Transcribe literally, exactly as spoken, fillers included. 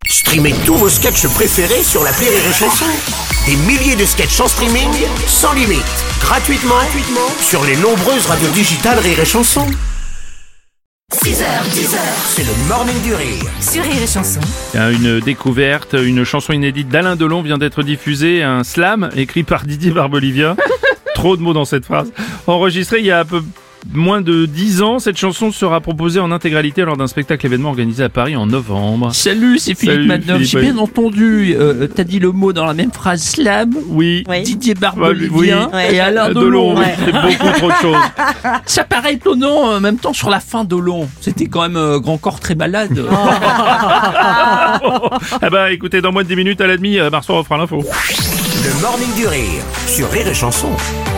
Streamez tous vos sketchs préférés sur l'appli Rire et Chanson. Des milliers de sketchs en streaming, sans limite, gratuitement, gratuitement sur les nombreuses radios digitales Rire et Chanson. six heures, dix heures, c'est le Morning du Rire. Sur Rire et Chanson. Une découverte, une chanson inédite d'Alain Delon vient d'être diffusée, un slam écrit par Didier Barbelivien. Trop de mots dans cette phrase. Enregistré il y a un peu moins de dix ans, cette chanson sera proposée en intégralité lors d'un spectacle événement organisé à Paris en novembre. Salut, c'est Philippe Manœuvre. J'ai bien entendu, euh, t'as dit le mot dans la même phrase, slam. Oui. Oui. Didier Oui, Barbelivien oui. et Alain Delon, Delon. oui, c'est beaucoup trop de choses. Ça paraît étonnant, en même temps sur la fin Delon. C'était quand même euh, grand corps très malade. Ah bah écoutez, dans moins de dix minutes à la demi, Marceau refera l'info. Le Morning du Rire sur Rire et Chanson.